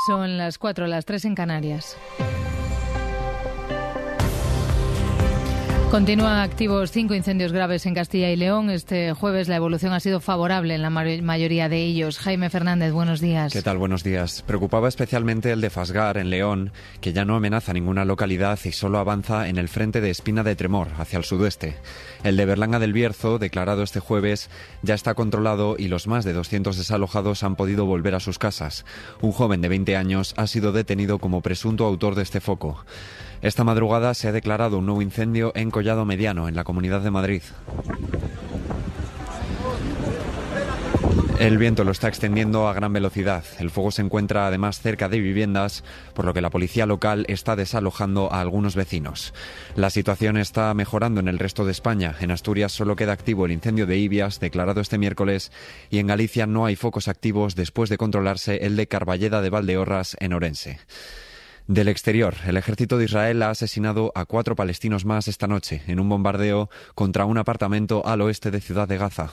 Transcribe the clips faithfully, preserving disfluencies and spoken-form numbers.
Son las cuatro, las tres en Canarias. Continúan activos cinco incendios graves en Castilla y León. Este jueves la evolución ha sido favorable en la mayoría de ellos. Jaime Fernández, buenos días. ¿Qué tal? Buenos días. Preocupaba especialmente el de Fasgar, en León, que ya no amenaza ninguna localidad y solo avanza en el frente de Espina de Tremor, hacia el sudoeste. El de Berlanga del Bierzo, declarado este jueves, ya está controlado y los más de doscientos desalojados han podido volver a sus casas. Un joven de veinte años ha sido detenido como presunto autor de este foco. Esta madrugada se ha declarado un nuevo incendio en Collado Mediano, en la Comunidad de Madrid. El viento lo está extendiendo a gran velocidad. El fuego se encuentra además cerca de viviendas, por lo que la policía local está desalojando a algunos vecinos. La situación está mejorando en el resto de España. En Asturias solo queda activo el incendio de Ibias, declarado este miércoles, y en Galicia no hay focos activos después de controlarse el de Carballeda de Valdeorras, en Orense. Del exterior, el ejército de Israel ha asesinado a cuatro palestinos más esta noche en un bombardeo contra un apartamento al oeste de Ciudad de Gaza.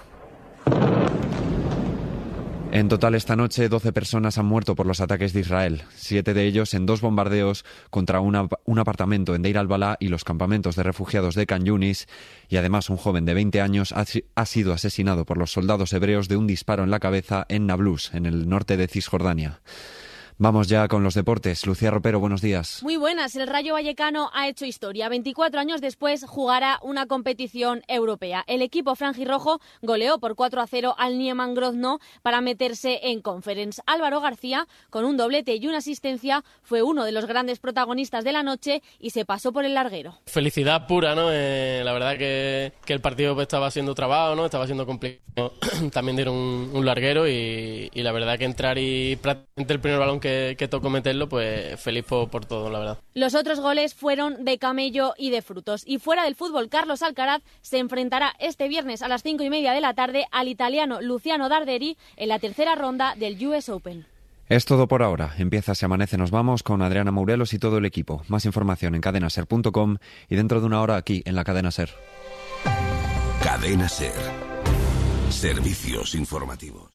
En total esta noche doce personas han muerto por los ataques de Israel, siete de ellos en dos bombardeos contra una, un apartamento en Deir al-Balá y los campamentos de refugiados de Khan Yunis, y además un joven de veinte años ha, ha sido asesinado por los soldados hebreos de un disparo en la cabeza en Nablus, en el norte de Cisjordania. Vamos ya con los deportes. Lucía Ropero, buenos días. Muy buenas. El Rayo Vallecano ha hecho historia. veinticuatro años después jugará una competición europea. El equipo franjirrojo goleó por cuatro a cero al Nieman Grodno para meterse en Conference. Álvaro García, con un doblete y una asistencia, fue uno de los grandes protagonistas de la noche y se pasó por el larguero. Felicidad pura, ¿no? Eh, la verdad que, que el partido pues, estaba siendo trabado, ¿no? Estaba siendo complicado. También dieron un, un larguero y, y la verdad que entrar y prácticamente el primer balón que Que, que tocó meterlo, pues feliz por, por todo, la verdad. Los otros goles fueron de camello y de frutos. Y fuera del fútbol, Carlos Alcaraz se enfrentará este viernes a las cinco y media de la tarde al italiano Luciano Darderi en la tercera ronda del U S Open. Es todo por ahora. Empieza Se Amanece, nos vamos con Adriana Mourelos y todo el equipo. Más información en cadena ser punto com y dentro de una hora aquí en la Cadena Ser. Cadena Ser. Servicios informativos.